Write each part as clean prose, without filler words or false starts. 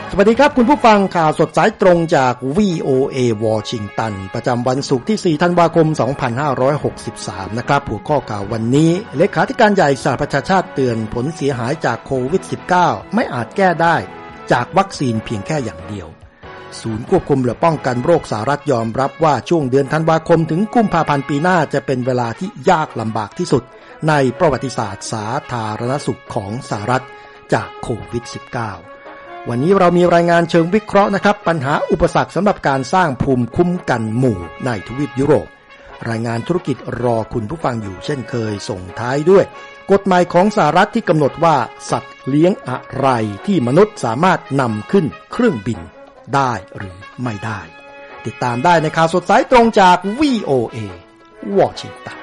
สวัสดีครับคุณผู้ฟังข่าวสดสายตรงจาก VOA วอชิงตันประจำวันศุกร์ที่4ธันวาคม2563นะครับหัวข้อข่าววันนี้เลขาธิการใหญ่สหประชาชาติเตือนผลเสียหายจากโควิด -19 ไม่อาจแก้ได้จากวัคซีนเพียงแค่อย่างเดียวศูนย์ควบคุมและป้องกันโรคสหรัฐยอมรับว่าช่วงเดือนธันวาคมถึงกุมภาพันธ์ปีหน้าจะเป็นเวลาที่ยากลำบากที่สุดในประวัติศาสตร์สาธารณสุขของสหรัฐจากโควิด -19วันนี้เรามีรายงานเชิงวิเคราะห์นะครับปัญหาอุปสรรคสำหรับการสร้างภูมิคุ้มกันหมู่ในทวีปยุโรปรายงานธุรกิจรอคุณผู้ฟังอยู่เช่นเคยส่งท้ายด้วยกฎหมายของสหรัฐที่กำหนดว่าสัตว์เลี้ยงอะไรที่มนุษย์สามารถนำขึ้นเครื่องบินได้หรือไม่ได้ติดตามได้ในข่าวสดสายตรงจาก VOA วอชิงตัน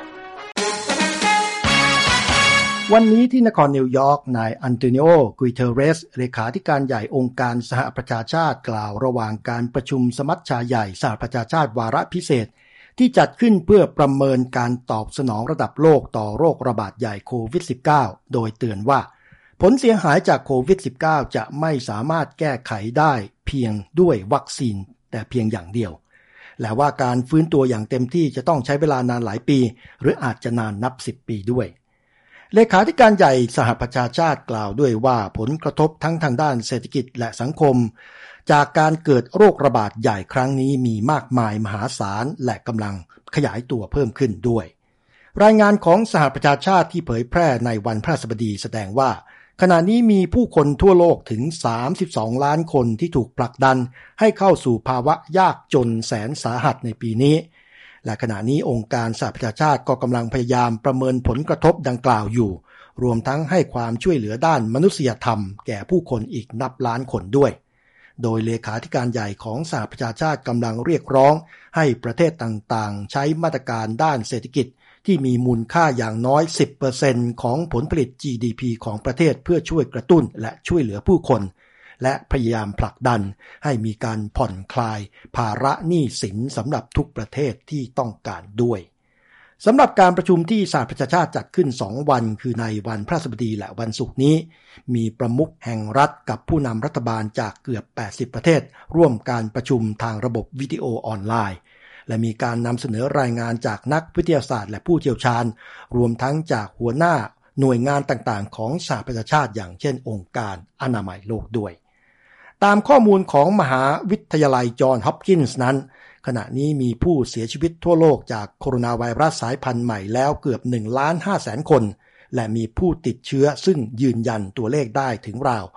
วันนี้ที่นครนิวยอร์กนายอันโตนิโอ กุยเทเรสเลขาธิการใหญ่องค์การสหประชาชาติกล่าวระหว่างการประชุมสมัชชาใหญ่สหประชาชาติวาระพิเศษที่จัดขึ้นเพื่อประเมินการตอบสนองระดับโลกต่อโรคระบาดใหญ่โควิด -19 โดยเตือนว่าผลเสียหายจากโควิด -19 จะไม่สามารถแก้ไขได้เพียงด้วยวัคซีนแต่เพียงอย่างเดียวและว่าการฟื้นตัวอย่างเต็มที่จะต้องใช้เวลานานหลายปีหรืออาจจะนานนับ10 ปีด้วยเลขาธิการใหญ่สหประชาชาติกล่าวด้วยว่าผลกระทบทั้งทางด้านเศรษฐกิจและสังคมจากการเกิดโรคระบาดใหญ่ครั้งนี้มีมากมายมหาศาลและกำลังขยายตัวเพิ่มขึ้นด้วยรายงานของสหประชาชาติที่เผยแพร่ในวันพฤหัสบดีแสดงว่าขณะนี้มีผู้คนทั่วโลกถึง32ล้านคนที่ถูกผลักดันให้เข้าสู่ภาวะยากจนแสนสาหัสในปีนี้และขณะนี้องค์การสหประชาชาติก็กำลังพยายามประเมินผลกระทบดังกล่าวอยู่รวมทั้งให้ความช่วยเหลือด้านมนุษยธรรมแก่ผู้คนอีกนับล้านคนด้วยโดยเลขาธิการใหญ่ของสหประชาชาติกำลังเรียกร้องให้ประเทศต่างๆใช้มาตรการด้านเศรษฐกิจที่มีมูลค่าอย่างน้อย 10% ของผลผลิต GDP ของประเทศเพื่อช่วยกระตุ้นและช่วยเหลือผู้คนและพยายามผลักดันให้มีการผ่อนคลายภาระหนี้สินสำหรับทุกประเทศที่ต้องการด้วยสำหรับการประชุมที่สหประชาชาติจัดขึ้น2วันคือในวันพฤหัสบดีและวันศุกร์นี้มีประมุขแห่งรัฐกับผู้นำรัฐบาลจากเกือบ80ประเทศร่วมการประชุมทางระบบวิดีโอออนไลน์และมีการนำเสนอรายงานจากนักวิทยาศาสตร์และผู้เชี่ยวชาญรวมทั้งจากหัวหน้าหน่วยงานต่างๆของสหประชาชาติอย่างเช่นองค์การอนามัยโลกด้วยตามข้อมูลของมหาวิทยาลัยจอห์นฮอปกินส์นั้นขณะนี้มีผู้เสียชีวิตทั่วโลกจากโคโรนาไวรัสสายพันธุ์ใหม่แล้วเกือบ 1,500,000 คนและมีผู้ติดเชื้อซึ่งยืนยันตัวเลขได้ถึงราว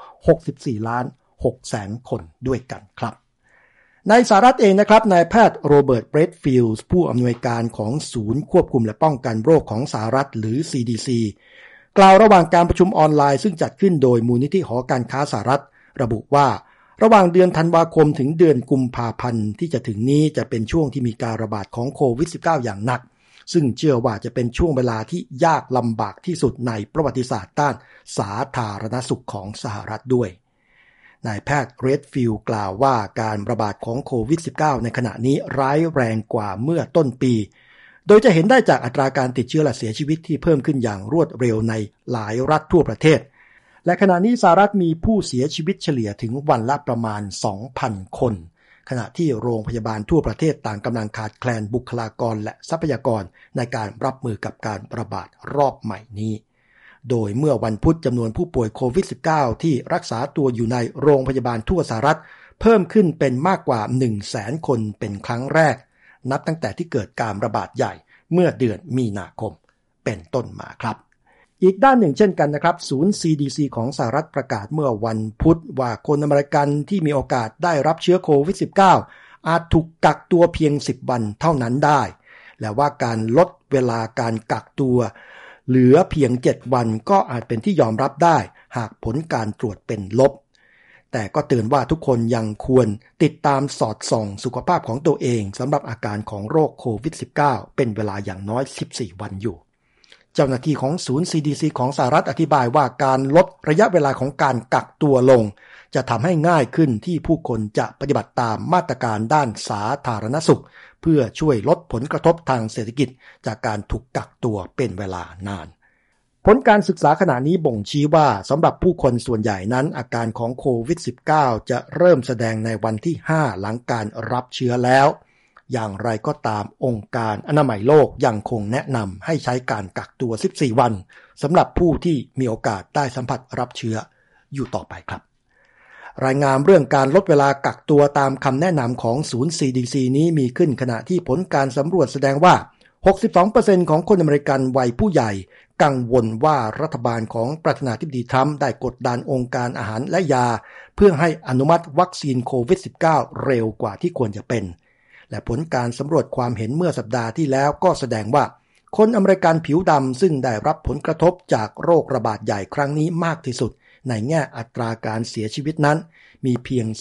64,600,000 คนด้วยกันครับในสหรัฐเองนะครับนายแพทย์โรเบิร์ต เบรดฟิลด์ผู้อำนวยการของศูนย์ควบคุมและป้องกันโรคของสหรัฐหรือ CDC กล่าวระหว่างการประชุมออนไลน์ซึ่งจัดขึ้นโดยมูลนิธิหอการค้าสหรัฐระบุว่าระหว่างเดือนธันวาคมถึงเดือนกุมภาพันธ์ที่จะถึงนี้จะเป็นช่วงที่มีการระบาดของโควิด -19 อย่างหนักซึ่งเชื่อว่าจะเป็นช่วงเวลาที่ยากลำบากที่สุดในประวัติศาสตร์ด้านสาธารณสุขของสหรัฐด้วยนายแพทย์เรดฟิลด์กล่าวว่าการระบาดของโควิด -19 ในขณะนี้ร้ายแรงกว่าเมื่อต้นปีโดยจะเห็นได้จากอัตราการติดเชื้อและเสียชีวิตที่เพิ่มขึ้นอย่างรวดเร็วในหลายรัฐทั่วประเทศและขณะนี้สหรัฐมีผู้เสียชีวิตเฉลี่ยถึงวันละประมาณ 2,000 คนขณะที่โรงพยาบาลทั่วประเทศต่างกำลังขาดแคลนบุคลากรและทรัพยากรในการรับมือกับการระบาดรอบใหม่นี้โดยเมื่อวันพุธจำนวนผู้ป่วยโควิด -19 ที่รักษาตัวอยู่ในโรงพยาบาลทั่วสหรัฐเพิ่มขึ้นเป็นมากกว่า 100,000 คนเป็นครั้งแรกนับตั้งแต่ที่เกิดการระบาดใหญ่เมื่อเดือนมีนาคมเป็นต้นมาครับอีกด้านหนึ่งเช่นกันนะครับศูนย์ CDC ของสหรัฐประกาศเมื่อวันพุธว่าคนอเมริกันที่มีโอกาสได้รับเชื้อโควิด -19 อาจถูกกักตัวเพียง10 วันเท่านั้นได้และว่าการลดเวลาการกักตัวเหลือเพียง7 วันก็อาจเป็นที่ยอมรับได้หากผลการตรวจเป็นลบแต่ก็เตือนว่าทุกคนยังควรติดตามสอดส่องสุขภาพของตัวเองสำหรับอาการของโรคโควิด -19 เป็นเวลาอย่างน้อย14 วันอยู่เจ้าหน้าที่ของศูนย์ CDC ของสหรัฐอธิบายว่าการลดระยะเวลาของการกักตัวลงจะทำให้ง่ายขึ้นที่ผู้คนจะปฏิบัติตามมาตรการด้านสาธารณสุขเพื่อช่วยลดผลกระทบทางเศรษฐกิจจากการถูกกักตัวเป็นเวลานานผลการศึกษาขณะนี้บ่งชี้ว่าสำหรับผู้คนส่วนใหญ่นั้นอาการของโควิด -19 จะเริ่มแสดงในวันที่ 5 หลังการรับเชื้อแล้วอย่างไรก็ตามองค์การอนามัยโลกยังคงแนะนำให้ใช้การกักตัว 14 วันสำหรับผู้ที่มีโอกาสได้สัมผัสรับเชื้ออยู่ต่อไปครับรายงานเรื่องการลดเวลากักตัวตามคำแนะนำของศูนย์ CDC นี้มีขึ้นขณะที่ผลการสำรวจแสดงว่า 62% ของคนอเมริกันวัยผู้ใหญ่กังวลว่ารัฐบาลของประธานาธิบดีทรัมป์ได้กดดันองค์การอาหารและยาเพื่อให้อนุมัติวัคซีนโควิด -19 เร็วกว่าที่ควรจะเป็นและผลการสำรวจความเห็นเมื่อสัปดาห์ที่แล้วก็แสดงว่าคนอเมริกันผิวดำซึ่งได้รับผลกระทบจากโรคระบาดใหญ่ครั้งนี้มากที่สุดในแง่อัตราการเสียชีวิตนั้นมีเพียง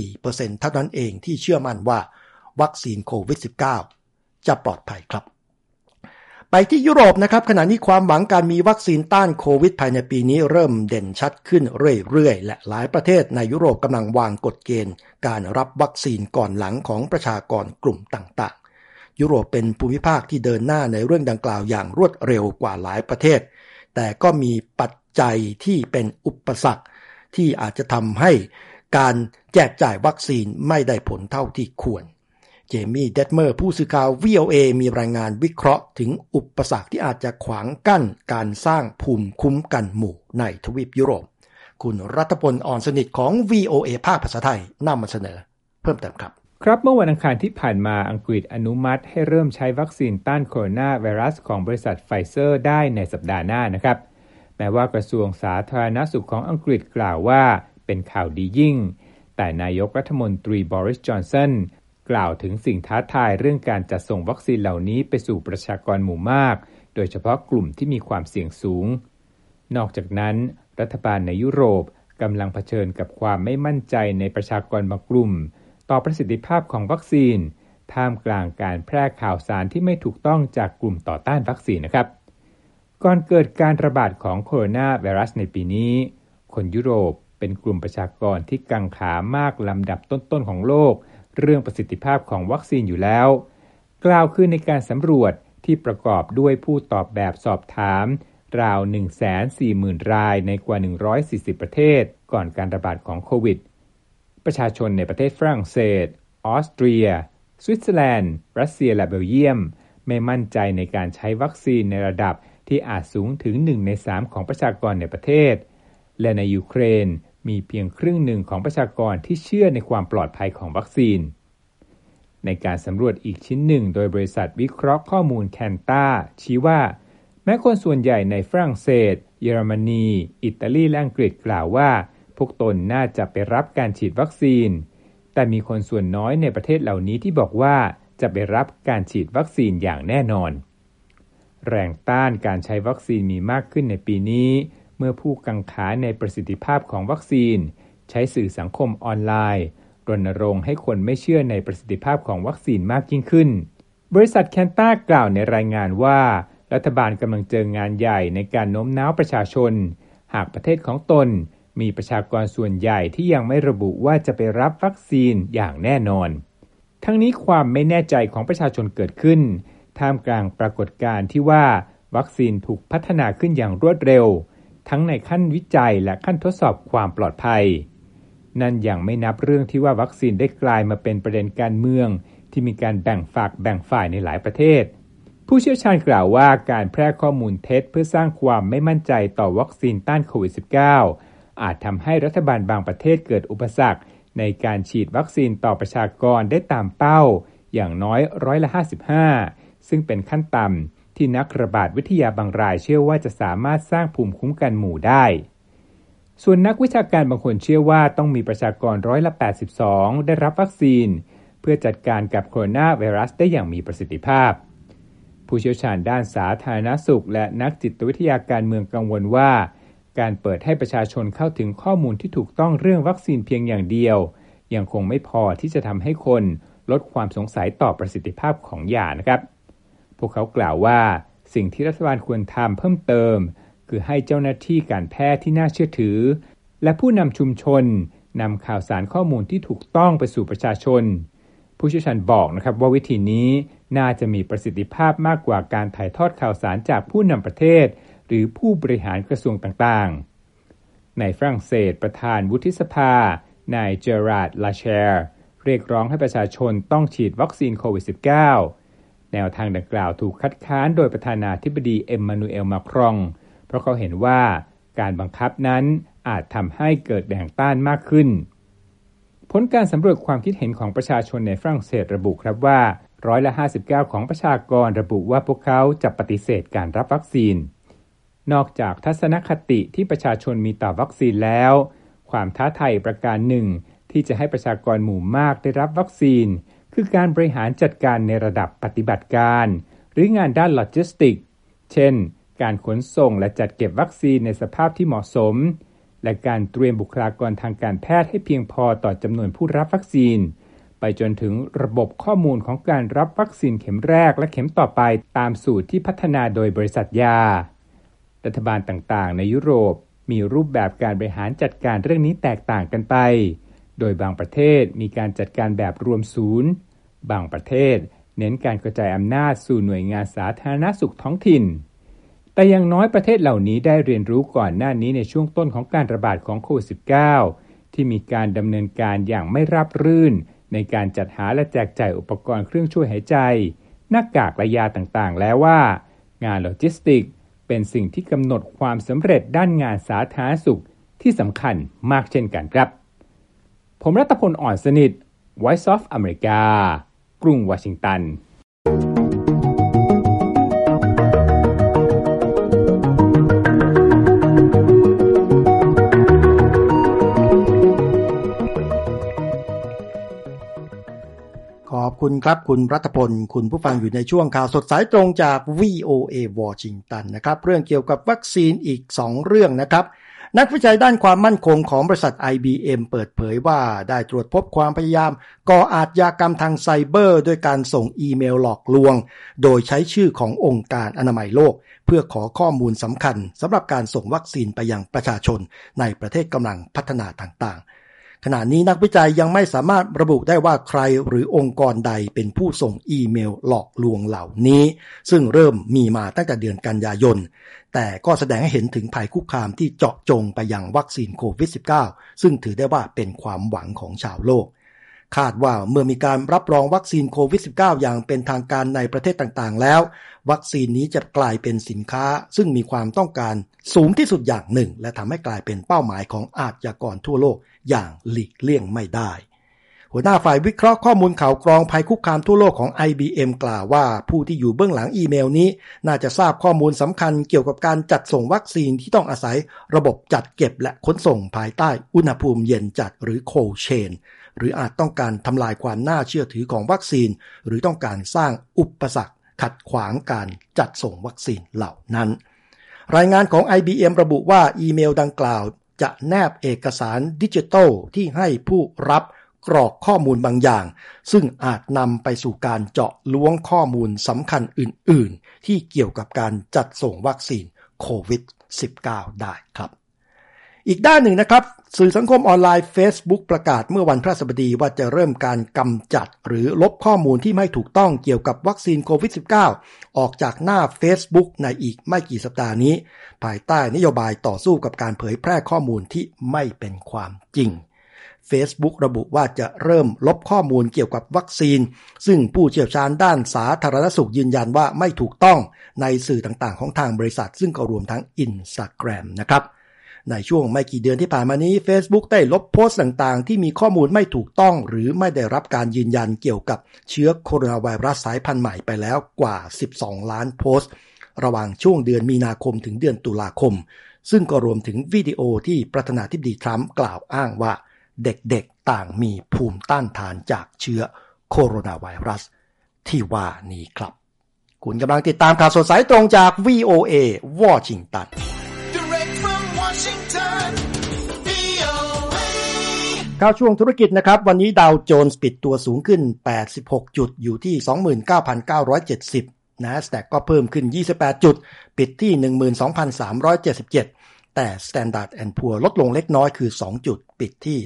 14% เท่านั้นเองที่เชื่อมั่นว่าวัคซีนโควิด -19 จะปลอดภัยครับไปที่ยุโรปนะครับขณะนี้ความหวังการมีวัคซีนต้านโควิดภายในปีนี้เริ่มเด่นชัดขึ้นเรื่อยๆและหลายประเทศในยุโรปกำลังวางกฎเกณฑ์การรับวัคซีนก่อนหลังของประชากรกลุ่มต่างๆยุโรปเป็นภูมิภาคที่เดินหน้าในเรื่องดังกล่าวอย่างรวดเร็วกว่าหลายประเทศแต่ก็มีปัจจัยที่เป็นอุปสรรคที่อาจจะทำให้การแจกจ่ายวัคซีนไม่ได้ผลเท่าที่ควรเจมี่เดดเมอร์ผู้สื่อข่าว VOA มีรายงานวิเคราะห์ถึงอุปสรรคที่อาจจะขวางกั้นการสร้างภูมิคุ้มกันหมู่ในทวีปยุโรปคุณรัตพล อ่อนสนิทของ VOA ภาคภาษาไทยนำมาเสนอเพิ่มเติมครับครับเมื่อวันอังคารที่ผ่านมาอังกฤษอนุมัติให้เริ่มใช้วัคซีนต้านโคโรนาไวรัสของบริษัทไฟเซอร์ได้ในสัปดาห์หน้านะครับแม้ว่ากระทรวงสาธารณสุขของอังกฤษกล่าวว่าเป็นข่าวดียิ่งแต่นายกรัฐมนตรีบริส จอนสันกล่าวถึงสิ่งท้าทายเรื่องการจัดส่งวัคซีนเหล่านี้ไปสู่ประชากรหมู่มากโดยเฉพาะกลุ่มที่มีความเสี่ยงสูงนอกจากนั้นรัฐบาลในยุโรปกำลังเผชิญกับความไม่มั่นใจในประชากรบางกลุ่มต่อประสิทธิภาพของวัคซีนท่ามกลางการแพร่ข่าวสารที่ไม่ถูกต้องจากกลุ่มต่อต้านวัคซีนนะครับก่อนเกิดการระบาดของโคโรนาไวรัสในปีนี้คนยุโรปเป็นกลุ่มประชากรที่กังขามากลำดับต้นๆของโลกเรื่องประสิทธิภาพของวัคซีนอยู่แล้วกล่าวคือในการสำรวจที่ประกอบด้วยผู้ตอบแบบสอบถามราว 140,000 รายในกว่า140ประเทศก่อนการระบาดของโควิดประชาชนในประเทศฝรั่งเศสออสเตรียสวิตเซอร์แลนด์รัสเซียและเบลเยียมไม่มั่นใจในการใช้วัคซีนในระดับที่อาจสูงถึง1ใน3ของประชากรในประเทศและในยูเครนมีเพียงครึ่งหนึ่งของประชากรที่เชื่อในความปลอดภัยของวัคซีนในการสำรวจอีกชิ้นหนึ่งโดยบริษัทวิเคราะห์ข้อมูลแคนตาชี้ว่าแม้คนส่วนใหญ่ในฝรั่งเศสเยอรมนีอิตาลีและอังกฤษกล่าวว่าพวกตนน่าจะไปรับการฉีดวัคซีนแต่มีคนส่วนน้อยในประเทศเหล่านี้ที่บอกว่าจะไปรับการฉีดวัคซีนอย่างแน่นอนแรงต้านการใช้วัคซีนมีมากขึ้นในปีนี้เมื่อผู้กังขาในประสิทธิภาพของวัคซีนใช้สื่อสังคมออนไลน์รณรงค์ให้คนไม่เชื่อในประสิทธิภาพของวัคซีนมากยิ่งขึ้นบริษัทแคนตากล่าวในรายงานว่ารัฐบาลกำลังเจองานใหญ่ในการโน้มน้าวประชาชนหากประเทศของตนมีประชากรส่วนใหญ่ที่ยังไม่ระบุว่าจะไปรับวัคซีนอย่างแน่นอนทั้งนี้ความไม่แน่ใจของประชาชนเกิดขึ้นท่ามกลางปรากฏการณ์ที่ว่าวัคซีนถูกพัฒนาขึ้นอย่างรวดเร็วทั้งในขั้นวิจัยและขั้นทดสอบความปลอดภัยนั่นยังไม่นับเรื่องที่ว่าวัคซีนได้กลายมาเป็นประเด็นการเมืองที่มีการแบ่งฝักแบ่งฝ่ายในหลายประเทศผู้เชี่ยวชาญกล่าวว่าการแพร่ข้อมูลเท็จเพื่อสร้างความไม่มั่นใจต่อวัคซีนต้านโควิด -19 อาจทำให้รัฐบาลบางประเทศเกิดอุปสรรคในการฉีดวัคซีนต่อประชากรได้ตามเป้าอย่างน้อย55%ซึ่งเป็นขั้นต่ำที่นักระบาดวิทยาบางรายเชื่อว่าจะสามารถสร้างภูมิคุ้มกันหมู่ได้ส่วนนักวิชาการบางคนเชื่อว่าต้องมีประชากร82%ได้รับวัคซีนเพื่อจัดการกับโคโรนาไวรัสได้อย่างมีประสิทธิภาพผู้เชี่ยวชาญด้านสาธารณสุขและนักจิตวิทยาการเมืองกังวลว่าการเปิดให้ประชาชนเข้าถึงข้อมูลที่ถูกต้องเรื่องวัคซีนเพียงอย่างเดียวยังคงไม่พอที่จะทำให้คนลดความสงสัยต่อประสิทธิภาพของยานะครับพวกเขากล่าวว่าสิ่งที่รัฐบาลควรทำเพิ่มเติมคือให้เจ้าหน้าที่การแพทย์ที่น่าเชื่อถือและผู้นำชุมชนนำข่าวสารข้อมูลที่ถูกต้องไปสู่ประชาชนผู้เชี่ยวชาญบอกนะครับว่าวิธีนี้น่าจะมีประสิทธิภาพมากกว่าการถ่ายทอดข่าวสารจากผู้นำประเทศหรือผู้บริหารกระทรวงต่างๆในฝรั่งเศสประธานวุฒิสภานายเจอราร์ด ลาแชร์เรียกร้องให้ประชาชนต้องฉีดวัคซีนโควิด -19 แนวทางดังกล่าวถูกคัดค้านโดยประธานาธิบดีเอ็มมานูเอล มาครองเพราะเขาเห็นว่าการบังคับนั้นอาจทำให้เกิดแรงต้านมากขึ้นผลการสำรวจความคิดเห็นของประชาชนในฝรั่งเศสระบุครับว่า59%ของประชากรระบุว่าพวกเขาจะปฏิเสธการรับวัคซีนนอกจากทัศนคติที่ประชาชนมีต่อวัคซีนแล้วความท้าทายประการหนึ่งที่จะให้ประชากรหมู่มากได้รับวัคซีนคือการบริหารจัดการในระดับปฏิบัติการหรืองานด้านโลจิสติกเช่นการขนส่งและจัดเก็บวัคซีนในสภาพที่เหมาะสมและการเตรียมบุคลากรทางการแพทย์ให้เพียงพอต่อจำนวนผู้รับวัคซีนไปจนถึงระบบข้อมูลของการรับวัคซีนเข็มแรกและเข็มต่อไปตามสูตรที่พัฒนาโดยบริษัทยารัฐบาลต่างๆในยุโรปมีรูปแบบการบริหารจัดการเรื่องนี้แตกต่างกันไปโดยบางประเทศมีการจัดการแบบรวมศูนย์บางประเทศเน้นการกระจายอำนาจสู่หน่วยงานสาธารณสุขท้องถิ่นแต่อย่างน้อยประเทศเหล่านี้ได้เรียนรู้ก่อนหน้านี้ในช่วงต้นของการระบาดของโควิด -19 ที่มีการดำเนินการอย่างไม่ราบรื่นในการจัดหาและแจกจ่ายอุปกรณ์เครื่องช่วยหายใจหน้ากากและยาต่างๆแล้วว่างานโลจิสติกเป็นสิ่งที่กำหนดความสำเร็จด้านงานสาธารณสุขที่สำคัญมากเช่นกันครับผมรัตพล อ่อนสนิท Voice of America กรุงวอชิงตันขอบคุณครับคุณรัตพลคุณผู้ฟังอยู่ในช่วงข่าวสดสายตรงจาก VOA วอชิงตันนะครับเรื่องเกี่ยวกับวัคซีนอีก2เรื่องนะครับนักวิจัยด้านความมั่นคงของบริษัท IBM เปิดเผยว่าได้ตรวจพบความพยายามก่ออาชญากรรมทางไซเบอร์ด้วยการส่งอีเมลหลอกลวงโดยใช้ชื่อขององค์การอนามัยโลกเพื่อขอข้อมูลสำคัญสำหรับการส่งวัคซีนไปยังประชาชนในประเทศกำลังพัฒนาต่างๆขณะนี้นักวิจัยยังไม่สามารถระบุได้ว่าใครหรือองค์กรใดเป็นผู้ส่งอีเมลหลอกลวงเหล่านี้ซึ่งเริ่มมีมาตั้งแต่เดือนกันยายนแต่ก็แสดงให้เห็นถึงภัยคุกคามที่เจาะจงไปยังวัคซีนโควิด -19 ซึ่งถือได้ว่าเป็นความหวังของชาวโลกคาดว่าเมื่อมีการรับรองวัคซีนโควิด -19 อย่างเป็นทางการในประเทศต่างๆแล้ววัคซีนนี้จะกลายเป็นสินค้าซึ่งมีความต้องการสูงที่สุดอย่างหนึ่งและทำให้กลายเป็นเป้าหมายของอาชญากรทั่วโลกอย่างหลีกเลี่ยงไม่ได้หัวหน้าฝ่ายวิเคราะห์ข้อมูลข่าวกรองภัยคุกคามทั่วโลกของ IBM กล่าวว่าผู้ที่อยู่เบื้องหลังอีเมลนี้น่าจะทราบข้อมูลสำคัญเกี่ยวกับการจัดส่งวัคซีนที่ต้องอาศัยระบบจัดเก็บและขนส่งภายใต้อุณหภูมิเย็นจัดหรือ cold chain หรืออาจต้องการทำลายความน่าเชื่อถือของวัคซีนหรือต้องการสร้างอุปสรรคขัดขวางการจัดส่งวัคซีนเหล่านั้นรายงานของ IBM ระบุว่าอีเมลดังกล่าวจะแนบเอกสารดิจิทัลที่ให้ผู้รับกรอกข้อมูลบางอย่างซึ่งอาจนำไปสู่การเจาะล้วงข้อมูลสำคัญอื่นๆที่เกี่ยวกับการจัดส่งวัคซีนโควิด -19 ได้ครับอีกด้านหนึ่งนะครับสื่อสังคมออนไลน์ Facebook ประกาศเมื่อวันพฤหัสบดีว่าจะเริ่มการกำจัดหรือลบข้อมูลที่ไม่ถูกต้องเกี่ยวกับวัคซีนโควิด -19 ออกจากหน้า Facebook ในอีกไม่กี่สัปดาห์นี้ภายใต้นโยบายต่อสู้กับการเผยแพร่ข้อมูลที่ไม่เป็นความจริงFacebook ระบุว่าจะเริ่มลบข้อมูลเกี่ยวกับวัคซีนซึ่งผู้เชี่ยวชาญด้านสาธารณสุขยืนยันว่าไม่ถูกต้องในสื่อต่างๆของทางบริษัทซึ่งก็รวมทั้ง Instagram นะครับในช่วงไม่กี่เดือนที่ผ่านมานี้ Facebook ได้ลบโพสต์ต่างๆที่มีข้อมูลไม่ถูกต้องหรือไม่ได้รับการยืนยันเกี่ยวกับเชื้อโคโรนาไวรัสสายพันธุ์ใหม่ไปแล้วกว่า12ล้านโพสต์ระหว่างช่วงเดือนมีนาคมถึงเดือนตุลาคมซึ่งก็รวมถึงวิดีโอที่ประธานาธิบดีทรัมป์กล่าวอ้างว่าเด็กๆต่างมีภูมิต้านทานจากเชื้อโคโรนาไวรัสที่ว่านี้ครับคุณกำลังติดตามข่าวสดสายตรงจาก VOA วอชิงตันข่าวช่วงธุรกิจนะครับวันนี้ดาวโจนส์ปิดตัวสูงขึ้น86จุดอยู่ที่ 29,970 NASDAQ ก็เพิ่มขึ้น28จุดปิดที่ 12,377 แต่ Standard & Poor ลดลงเล็กน้อยคือ2จุดปิดที่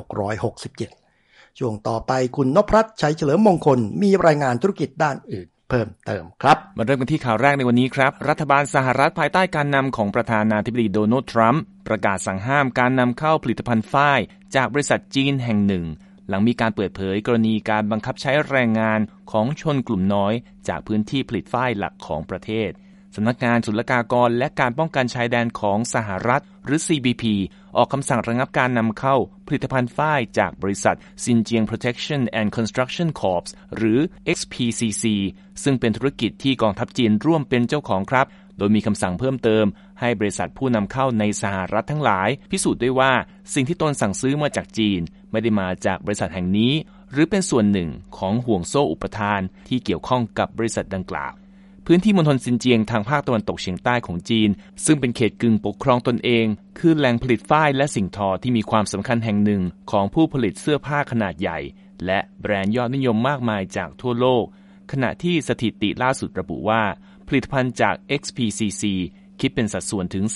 3,667 ช่วงต่อไปคุณนพรัตน์ชัยเฉลิมมงคลมีรายงานธุรกิจด้านอื่นเพิ่มเติมครับมาเริ่มกันที่ข่าวแรกในวันนี้ครับรัฐบาลสหรัฐภายใต้การนำของประธานาธิบดีโดนัลด์ทรัมป์ประกาศสั่งห้ามการนำเข้าผลิตภัณฑ์ฝ้ายจากบริษัทจีนแห่งหนึ่งหลังมีการเปิดเผยกรณีการบังคับใช้แรงงานของชนกลุ่มน้อยจากพื้นที่ผลิตฝ้ายหลักของประเทศสำนักงานศุลกากรและการป้องกันชายแดนของสหรัฐหรือ CBP ออกคำสั่งระงับการนำเข้าผลิตภัณฑ์ฝ้ายจากบริษัท Xinjiang Protection and Construction Corps หรือ XPCC ซึ่งเป็นธุรกิจที่กองทัพจีนร่วมเป็นเจ้าของครับโดยมีคำสั่งเพิ่มเติมให้บริษัทผู้นำเข้าในสหรัฐทั้งหลายพิสูจน์ด้วยว่าสิ่งที่ตนสั่งซื้อมาจากจีนไม่ได้มาจากบริษัทแห่งนี้หรือเป็นส่วนหนึ่งของห่วงโซ่อุปทานที่เกี่ยวข้องกับบริษัทดังกล่าวพื้นที่มณฑลซินเจียงทางภาคตะวันตกเฉียงใต้ของจีนซึ่งเป็นเขตกึ่งปกครองตนเองคือแหล่งผลิตฝ้ายและสิ่งทอที่มีความสำคัญแห่งหนึ่งของผู้ผลิตเสื้อผ้าขนาดใหญ่และแบรนด์ยอดนิยมมากมายจากทั่วโลกขณะที่สถิติล่าสุดระบุว่าผลิตภัณฑ์จาก XPCC คิดเป็นสัดส่วนถึง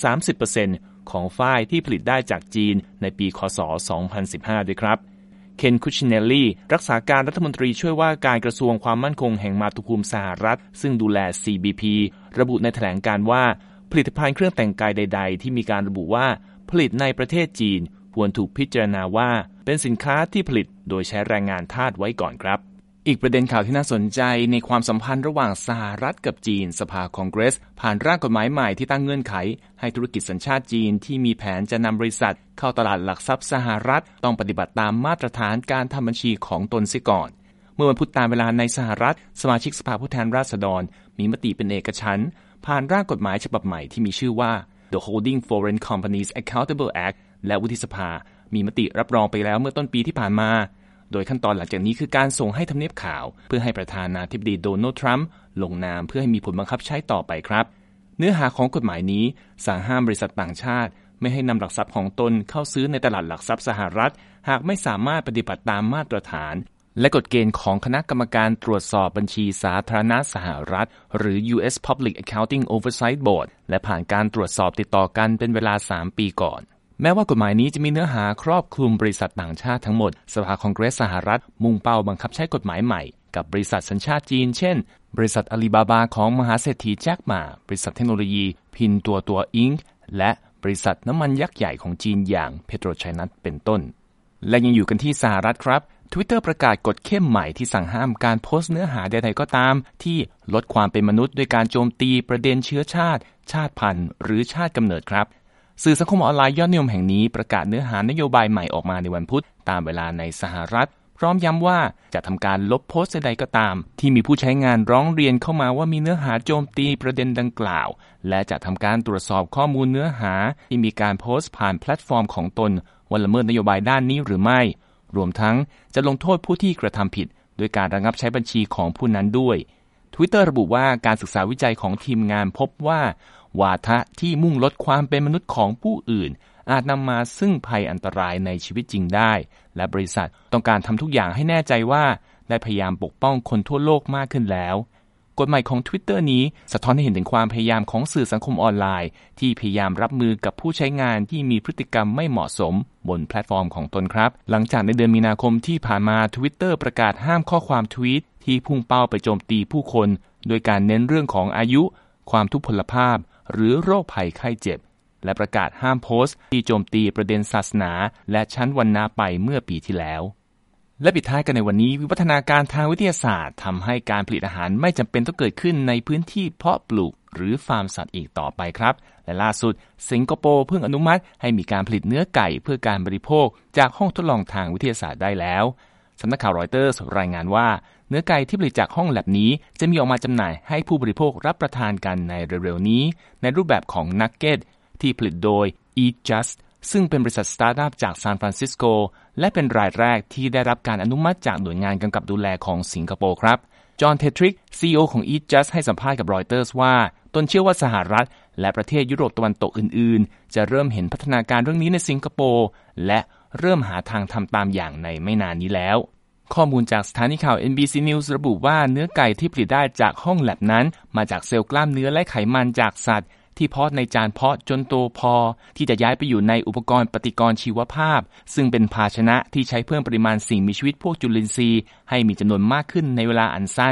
30% ของฝ้ายที่ผลิตได้จากจีนในปีค.ศ. 2015 ด้วยครับเคนคุชิเนลลี่รักษาการรัฐมนตรีช่วยว่าการกระทรวงความมั่นคงแห่งมาตุภูมิสหรัฐซึ่งดูแล CBP ระบุในแถลงการณ์ว่าผลิตภัณฑ์เครื่องแต่งกายใดๆที่มีการระบุว่าผลิตในประเทศจีนควรถูกพิจารณาว่าเป็นสินค้าที่ผลิตโดยใช้แรงงานทาสไว้ก่อนครับอีกประเด็นข่าวที่น่าสนใจในความสัมพันธ์ระหว่างสหรัฐกับจีนสภาคองเกรสผ่านร่างกฎหมายใหม่ที่ตั้งเงื่อนไขให้ธุรกิจสัญชาติจีนที่มีแผนจะนำบริษัทเข้าตลาดหลักทรัพย์สหรัฐต้องปฏิบัติตามมาตรฐานการทำบัญชีของตนเสียก่อนเมื่อวันพุธตามเวลาในสหรัฐสมาชิกสภาผู้แทนราษฎรมีมติเป็นเอกฉันท์ผ่านร่างกฎหมายฉบับใหม่ที่มีชื่อว่า The Holding Foreign Companies Accountable Act และวุฒิสภามีมติรับรองไปแล้วเมื่อต้นปีที่ผ่านมาโดยขั้นตอนหลังจากนี้คือการส่งให้ทำเนียบขาวเพื่อให้ประธานาธิบดีโดนัลด์ทรัมป์ลงนามเพื่อให้มีผลบังคับใช้ต่อไปครับเนื้อหาของกฎหมายนี้สั่งห้ามบริษัทต่างชาติไม่ให้นำหลักทรัพย์ของตนเข้าซื้อในตลาดหลักทรัพย์สหรัฐหากไม่สามารถปฏิบัติตามมาตรฐานและกฎเกณฑ์ของคณะกรรมการตรวจสอบบัญชีสาธารณะสหรัฐหรือ U.S. Public Accounting Oversight Board และผ่านการตรวจสอบติดต่อกันเป็นเวลา 3 ปีก่อนแม้ว่ากฎหมายนี้จะมีเนื้อหาครอบคลุมบริษัทต่างชาติทั้งหมดสภาคองเกรสสหรัฐมุ่งเป้าบังคับใช้กฎหมายใหม่กับบริษัทสัญชาติจีนเช่นบริษัทอาลีบาบาของมหาเศรษฐีแจ็คหม่าบริษัทเทคโนโลยีพินตัวอิงค์และบริษัทน้ำมันยักษ์ใหญ่ของจีนอย่างเพโตรไชนัสเป็นต้นและยังอยู่กันที่สหรัฐครับ Twitter ประกาศกฎเข้มใหม่ที่สั่งห้ามการโพสต์เนื้อหาใดๆก็ตามที่ลดความเป็นมนุษย์ด้วยการโจมตีประเด็นเชื้อชาติชาติพันธุ์หรือชาติกำเนิดครับสื่อสังคมออนไลน์ยอดนิยมแห่งนี้ประกาศเนื้อหานโยบายใหม่ออกมาในวันพุธตามเวลาในสหรัฐพร้อมย้ำว่าจะทำการลบโพสต์ใดๆก็ตามที่มีผู้ใช้งานร้องเรียนเข้ามาว่ามีเนื้อหาโจมตีประเด็นดังกล่าวและจะทำการตรวจสอบข้อมูลเนื้อหาที่มีการโพสต์ผ่านแพลตฟอร์มของตนว่าละเมิดนโยบายด้านนี้หรือไม่รวมทั้งจะลงโทษผู้ที่กระทำผิดโดยการระงับใช้บัญชีของผู้นั้นด้วย Twitter ระบุว่าการศึกษาวิจัยของทีมงานพบว่าวาทะที่มุ่งลดความเป็นมนุษย์ของผู้อื่นอาจนำมาซึ่งภัยอันตรายในชีวิตจริงได้และบริษัทต้องการทำทุกอย่างให้แน่ใจว่าได้พยายามปกป้องคนทั่วโลกมากขึ้นแล้วกฎใหม่ของ Twitter นี้สะท้อนให้เห็นถึงความพยายามของสื่อสังคมออนไลน์ที่พยายามรับมือกับผู้ใช้งานที่มีพฤติกรรมไม่เหมาะสมบนแพลตฟอร์มของตนครับหลังจากในเดือนมีนาคมที่ผ่านมา Twitter ประกาศห้ามข้อความทวีตที่พุ่งเป้าไปโจมตีผู้คนโดยการเน้นเรื่องของอายุความทุพพลภาพหรือโรคภัยไข้เจ็บและประกาศห้ามโพสต์ที่โจมตีประเด็นศาสนาและชั้นวรรณะไปเมื่อปีที่แล้วและปิดท้ายกันในวันนี้วิวัฒนาการทางวิทยาศาสตร์ทำให้การผลิตอาหารไม่จำเป็นต้องเกิดขึ้นในพื้นที่เพาะปลูกหรือฟาร์มสัตว์อีกต่อไปครับและล่าสุดสิงคโปร์เพิ่งอนุมัติให้มีการผลิตเนื้อไก่เพื่อการบริโภคจากห้องทดลองทางวิทยาศาสตร์ได้แล้วสำนักข่าวรอยเตอร์สรายงานว่าเนื้อไก่ที่ผลิตจากห้องแลบนี้จะมีออกมาจำหน่ายให้ผู้บริโภครับประทานกันในเร็วๆนี้ในรูปแบบของนักเก็ตที่ผลิตโดย Eat Just ซึ่งเป็นบริษัทสตาร์ทอัพจากซานฟรานซิสโกและเป็นรายแรกที่ได้รับการอนุมัติจากหน่วยงานกำกับดูแลของสิงคโปร์ครับจอห์น เททริก CEO ของ Eat Just ให้สัมภาษณ์กับรอยเตอร์สว่าตนเชื่อว่าสหรัฐและประเทศยุโรปตะวันตกอื่นๆจะเริ่มเห็นพัฒนาการเรื่องนี้ในสิงคโปร์และเริ่มหาทางทำตามอย่างในไม่นานนี้แล้วข้อมูลจากสถานีข่าว NBC News ระบุว่าเนื้อไก่ที่ผลิตได้จากห้องแลบนั้นมาจากเซลล์กล้ามเนื้อและไขมันจากสัตว์ที่เพาะในจานเพาะจนโตพอที่จะย้ายไปอยู่ในอุปกรณ์ปฏิกรณ์ชีวภาพซึ่งเป็นภาชนะที่ใช้เพิ่มปริมาณสิ่งมีชีวิตพวกจุลินทรีย์ให้มีจำนวนมากขึ้นในเวลาอันสั้น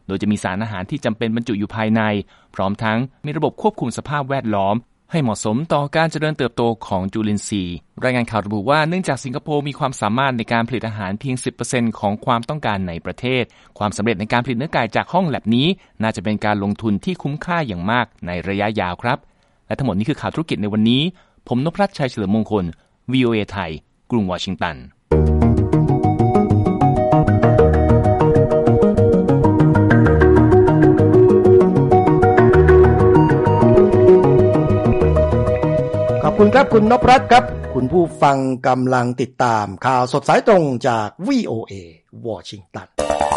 โดยจะมีสารอาหารที่จำเป็นบรรจุอยู่ภายในพร้อมทั้งมีระบบควบคุมสภาพแวดล้อมให้เหมาะสมต่อการเจริญเติบโตของจุลินทรีย์รายงานข่าวระบุว่าเนื่องจากสิงคโปร์มีความสามารถในการผลิตอาหารเพียง 10% ของความต้องการในประเทศความสำเร็จในการผลิตเนื้อไก่จากห้องแลบนี้น่าจะเป็นการลงทุนที่คุ้มค่าอย่างมากในระยะยาวครับและทั้งหมดนี้คือข่าวธุรกิจในวันนี้ผมนพรัตน์ชัยเฉลิมมงคล VOA ไทยกรุงวอชิงตันขอบคุณครับคุณนพรัตน์ครับคุณผู้ฟังกำลังติดตามข่าวสดสายตรงจาก VOA วอชิงตัน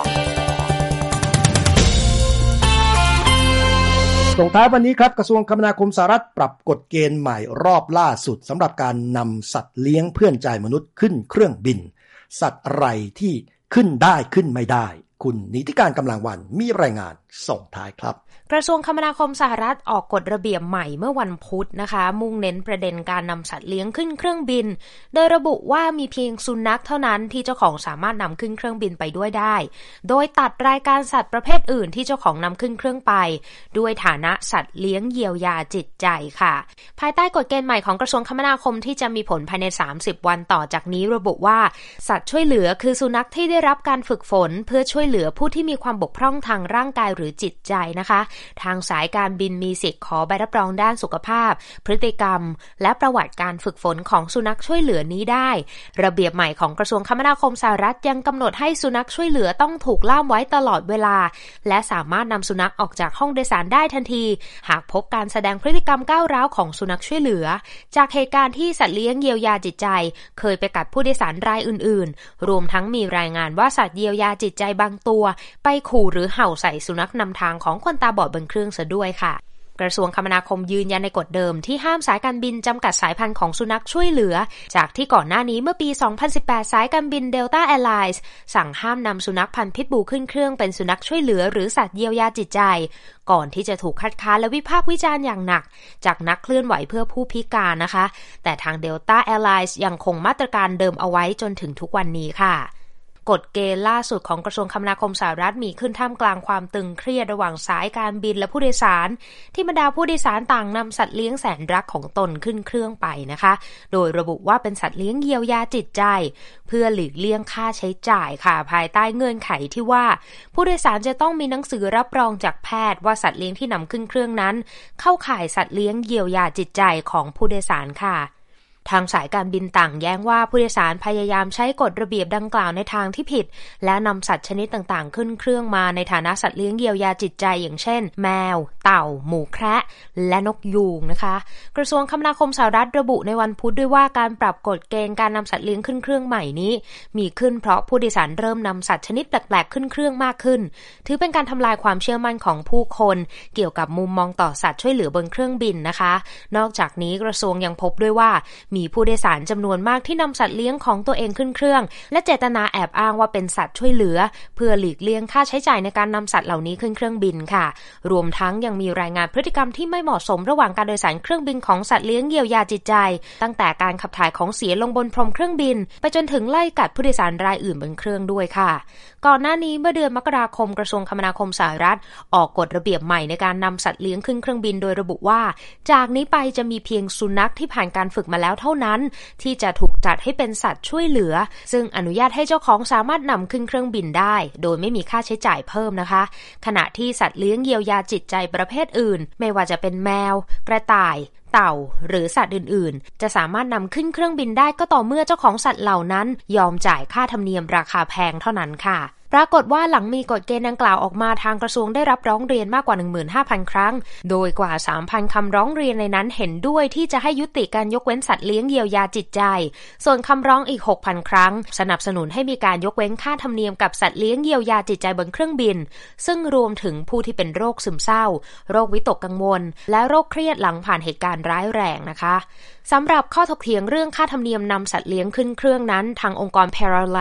ส่งท้ายวันนี้ครับกระทรวงคมนาคมสหรัฐปรับกฎเกณฑ์ใหม่รอบล่าสุดสำหรับการนำสัตว์เลี้ยงเพื่อนใจมนุษย์ขึ้นเครื่องบินสัตว์อะไรที่ขึ้นได้ขึ้นไม่ได้คุณนิติการกำลังวันมีรายงานส่งท้ายครับกระทรวงคมนาคมสหรัฐออกกฎระเบียบใหม่เมื่อวันพุธนะคะมุ่งเน้นประเด็นการนำสัตว์เลี้ยงขึ้นเครื่องบินโดยระบุว่ามีเพียงสุนัขเท่านั้นที่เจ้าของสามารถนำขึ้นเครื่องบินไปด้วยได้โดยตัดรายการสัตว์ประเภทอื่นที่เจ้าของนำขึ้นเครื่องไปด้วยฐานะสัตว์เลี้ยงเยียวยาจิตใจค่ะภายใต้กฎเกณฑ์ใหม่ของกระทรวงคมนาคมที่จะมีผลภายใน30วันต่อจากนี้ระบุว่าสัตว์ช่วยเหลือคือสุนัขที่ได้รับการฝึกฝนเพื่อช่วยเหลือผู้ที่มีความบกพร่องทางร่างกายหรือจิตใจนะคะทางสายการบินมีสิทธิ์ขอใบรับรองด้านสุขภาพพฤติกรรมและประวัติการฝึกฝนของสุนัขช่วยเหลือนี้ได้ระเบียบใหม่ของกระทรวงคมนาคมสหรัฐยังกำหนดให้สุนัขช่วยเหลือต้องถูกล่ามไว้ตลอดเวลาและสามารถนำสุนัขออกจากห้องโดยสารได้ทันทีหากพบการแสดงพฤติกรรมก้าวร้าวของสุนัขช่วยเหลือจากเหตุการณ์ที่สัตว์เลี้ยงเยียวยาจิตใจเคยไปกัดผู้โดยสารรายอื่นๆรวมทั้งมีรายงานว่าสัตว์เยียวยาจิตใจบางตัวไปขู่หรือเห่าใส่สุนัขนำทางของคนตาบอดบนเครื่องซะด้วยค่ะกระทรวงคมนาคมยืนยันในกฎเดิมที่ห้ามสายการบินจำกัดสายพันธุ์ของสุนัขช่วยเหลือจากที่ก่อนหน้านี้เมื่อปี 2018 สายการบิน Delta Airlines สั่งห้ามนำสุนัขพันธุ์พิทบูลขึ้นเครื่องเป็นสุนัขช่วยเหลือหรือสัตว์เยียวยาจิตใจก่อนที่จะถูกคัดค้านและวิพากษ์วิจารณ์อย่างหนักจากนักเคลื่อนไหวเพื่อผู้พิการนะคะแต่ทาง Delta Airlines ยังคงมาตรการเดิมเอาไว้จนถึงทุกวันนี้ค่ะกฎเกณฑ์ล่าสุดของกระทรวงคมนาคมสหรัฐมีขึ้นท่ามกลางความตึงเครียดระหว่างสายการบินและผู้โดยสารที่บรรดาผู้โดยสารต่างนำสัตว์เลี้ยงแสนรักของตนขึ้นเครื่องไปนะคะโดยระบุว่าเป็นสัตว์เลี้ยงเยียวยาจิตใจเพื่อหลีกเลี่ยงค่าใช้จ่ายค่ะภายใต้เงื่อนไขที่ว่าผู้โดยสารจะต้องมีหนังสือรับรองจากแพทย์ว่าสัตว์เลี้ยงที่นำขึ้นเครื่องนั้นเข้าข่ายสัตว์เลี้ยงเยียวยาจิตใจของผู้โดยสารค่ะทางสายการบินต่างแย้งว่าผู้โดยสารพยายามใช้กฎระเบียบดังกล่าวในทางที่ผิดและนำสัตว์ชนิดต่างๆขึ้นเครื่องมาในฐานะสัตว์เลี้ยงเยียวยาจิตใจอย่างเช่นแมวเต่าหมูแคระและนกยูงนะคะกระทรวงคมนาคมสหรัฐระบุในวันพุธด้วยว่าการปรับกฎเกณฑ์การนำสัตว์เลี้ยงขึ้นเครื่องใหม่นี้มีขึ้นเพราะผู้โดยสารเริ่มนำสัตว์ชนิดแปลกๆขึ้นเครื่องมากขึ้นถือเป็นการทำลายความเชื่อมั่นของผู้คนเกี่ยวกับมุมมองต่อสัตว์ช่วยเหลือบนเครื่องบินนะคะนอกจากนี้กระทรวงยังพบด้วยว่ามีผู้โดยสารจำนวนมากที่นำสัตว์เลี้ยงของตัวเองขึ้นเครื่องและเจตนาแอบอ้างว่าเป็นสัตว์ช่วยเหลือเพื่อหลีกเลี่ยงค่าใช้จ่ายในการนำสัตว์เหล่านี้ขึ้นเครื่องบินค่ะรวมทั้งยังมีรายงานพฤติกรรมที่ไม่เหมาะสมระหว่างการโดยสารเครื่องบินของสัตว์เลี้ยงเยียวยาจิตใจตั้งแต่การขับถ่ายของเสียลงบนพรมเครื่องบินไปจนถึงไล่กัดผู้โดยสารรายอื่นบนเครื่องด้วยค่ะก่อนหน้านี้เมื่อเดือนมกราคมกระทรวงคมนาคมสหรัฐออกกฎระเบียบใหม่ในการนำสัตว์เลี้ยงขึ้นเครื่องบินโดยระบุว่าจากนี้ไปจะมีเพียงสุนัขที่ผ่านการฝึกมาแล้วเท่านั้นที่จะถูกจัดให้เป็นสัตว์ช่วยเหลือซึ่งอนุญาตให้เจ้าของสามารถนำขึ้นเครื่องบินได้โดยไม่มีค่าใช้จ่ายเพิ่มนะคะขณะที่สัตว์เลี้ยงเยียวยาจิตใจประเภทอื่นไม่ว่าจะเป็นแมวกระต่ายเต่าหรือสัตว์อื่นๆจะสามารถนำขึ้นเครื่องบินได้ก็ต่อเมื่อเจ้าของสัตว์เหล่านั้นยอมจ่ายค่าธรรมเนียมราคาแพงเท่านั้นค่ะปรากฏว่าหลังมีกฎเกณฑ์ดังกล่าวออกมาทางกระทรวงได้รับร้องเรียนมากกว่า 15,000 ครั้งโดยกว่า 3,000 คำร้องเรียนในนั้นเห็นด้วยที่จะให้ยุติการยกเว้นสัตว์เลี้ยงเยียวยาจิตใจส่วนคำร้องอีก 6,000 ครั้งสนับสนุนให้มีการยกเว้นค่าธรรมเนียมกับสัตว์เลี้ยงเยียวยาจิตใจบนเครื่องบินซึ่งรวมถึงผู้ที่เป็นโรคซึมเศร้าโรควิตกกังวลและโรคเครียดหลังผ่านเหตุการณ์ร้ายแรงนะคะสำหรับข้อถกเถียงเรื่องค่าธรรมเนียมนำสัตว์เลี้ยงขึ้นเครื่องนั้นทางองค์กร Paralyze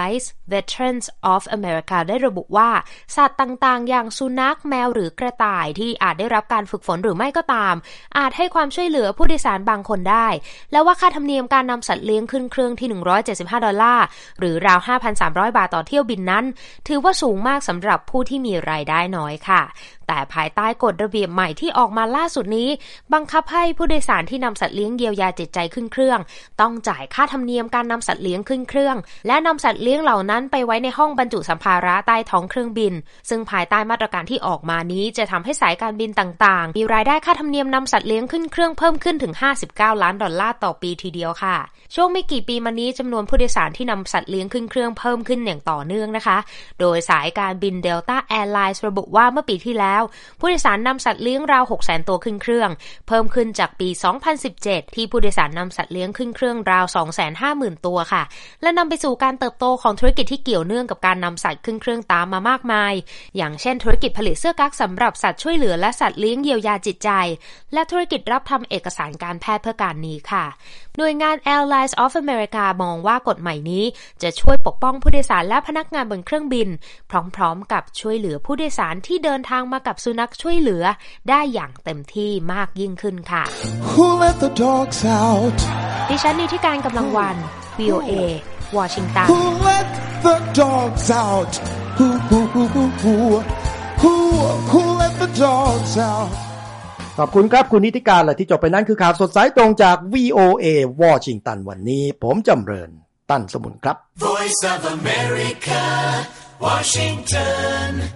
Veterans of America ได้ระบุว่าสัตว์ต่างๆอย่างสุนัขแมวหรือกระต่ายที่อาจได้รับการฝึกฝนหรือไม่ก็ตามอาจให้ความช่วยเหลือผู้โดยสารบางคนได้และว่าค่าธรรมเนียมการนำสัตว์เลี้ยงขึ้นเครื่องที่$175หรือราว 5,300 บาทต่อเที่ยวบินนั้นถือว่าสูงมากสำหรับผู้ที่มีรายได้น้อยค่ะแต่ภายใต้กฎระเบียบใหม่ที่ออกมาล่าสุดนี้บังคับให้ผู้โดยสารที่นำสัตว์เลี้ยงเยียวยาจิตใจขึ้นเครื่องต้องจ่ายค่าธรรมเนียมการนำสัตว์เลี้ยงขึ้นเครื่องและนำสัตว์เลี้ยงเหล่านั้นไปไว้ในห้องบรรจุสัมภาระใต้ท้องเครื่องบินซึ่งภายใต้มาตรการที่ออกมานี้จะทำให้สายการบินต่างๆมีรายได้ค่าธรรมเนียมนำสัตว์เลี้ยงขึ้นเครื่องเพิ่มขึ้นถึง$59 ล้านต่อปีทีเดียวค่ะช่วงไม่กี่ปีมานี้จำนวนผู้โดยสารที่นำสัตว์เลี้ยงขึ้นเครื่องเพิ่มขึ้นอย่างต่อเนื่องนะคะโดยสายการบิน Delta Airlines ระบุว่าเมื่อปีที่แล้วผู้โดยสารนำสัตว์เลี้ยงราว 600,000 ตัวขึ้นเครื่องเพิ่มขึ้นจากปี 2017 ที่ผู้โดยสารนำสัตว์เลี้ยงขึ้นเครื่องราว 250,000 ตัวค่ะและนำไปสู่การเติบโตของธุรกิจที่เกี่ยวเนื่องกับการนำสัตว์ขึ้นเครื่องตามมามากมายอย่างเช่นธุรกิจผลิตเสื้อกั๊กสำหรับสัตว์ช่วยเหลือและสัตว์เลี้ยงเยียวยาจิตใจและธุรกิจรับทำเอกสารการแพทย์เพื่อการนี้ค่ะหน่วยงาน Airlines of America มองว่ากฎใหม่นี้จะช่วยปกป้องผู้โดยสารและพนักงานบนเครื่องบินพร้อมๆกับช่วยเหลือผู้โดยสารที่เดินทางมากับสุนัขช่วยเหลือได้อย่างเต็มที่มากยิ่งขึ้นค่ะ Who let the dogs out? ดิฉันนิติการกำลังวัน VOA วอชิงตัน Who let the dogs out? Who let the dogs out? ขอบคุณครับคุณนิติการและที่จบไปนั้นคือข่าวสดสายตรงจาก VOA วอชิงตันวันนี้ผมจำเริญตั้นสมุนครับ Voice of America Washington